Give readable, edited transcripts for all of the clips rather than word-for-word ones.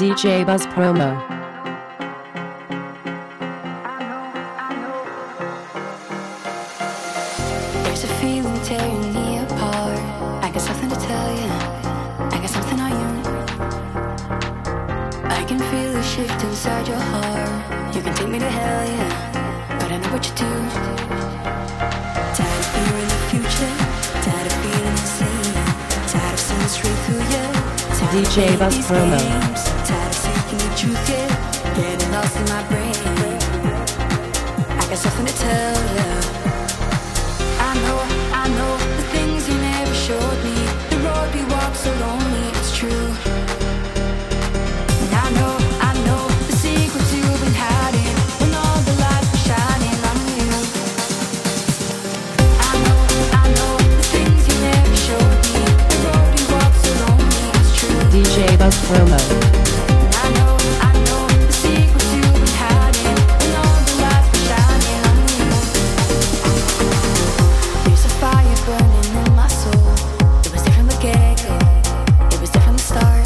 DJ Buzz Promo. There's a feeling tearing me apart. I got something to tell you. I got something on you. I can feel a shift inside your heart. You can take me to hell, yeah, but I know what you do. Tired of fearing the future. Tired of feeling insane. Tired of seeing straight through you. DJ Buzz Promo. Tired of seeking the truth, yeah. Getting lost in my brain. I got something to tell you. I know the things you never showed me. The road we walk so lonely, it's true. And I know the secrets you've been hiding. When all the lights were shining on you. I know the things you never showed me. The road we walk so lonely, it's true. DJ Buzz Promo. I know the secrets you've been hiding. When all the lights were shining on you. There's a fire burning in my soul. It was there from the get-go. It was there from the start.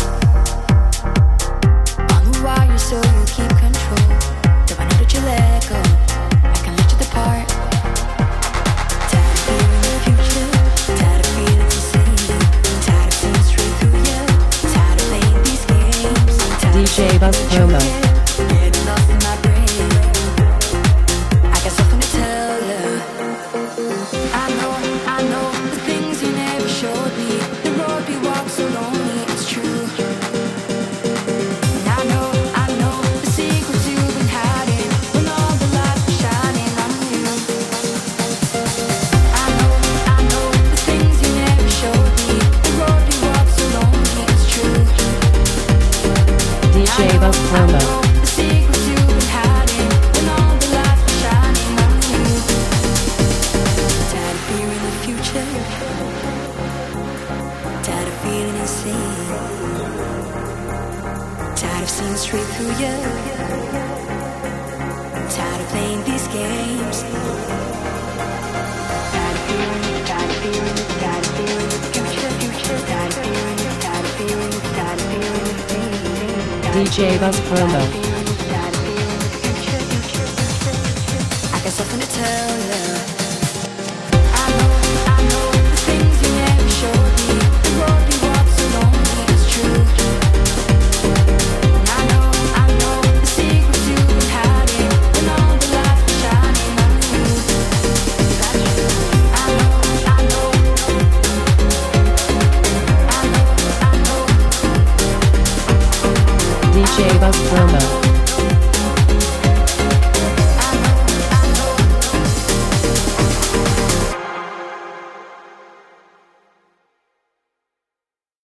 On the wire so you keep control. Though I know that you let go, I can let you depart. Tired of feeling the future. Tired of feeling insane. Tired of seeing straight through you. Tired of playing these games. DJ Buzz Promo. Getting lost in my brain. I got something to tell you. I know the things you never showed me. The road we walk so lonely, it's true. And I know the secrets you've been hiding. When all the lights were shining on you. I know the things you never showed me. The road we walk so lonely, it's true. DJ Buzz Promo. The secrets you've been hiding. When all the lights were shining on you. Tired of fearing the future. Tired of feeling insane. Tired of seeing straight through you. Tired of playing these games. Tired of fearing the future. Tired of fearing the DJ Buzz Promo. I got something to tell you. I know the things you never showed me. The road we walk so lonely, it's true. And I know the secrets you've been hiding. When all the lights were shining on you. I know. DJ Buzz Promo.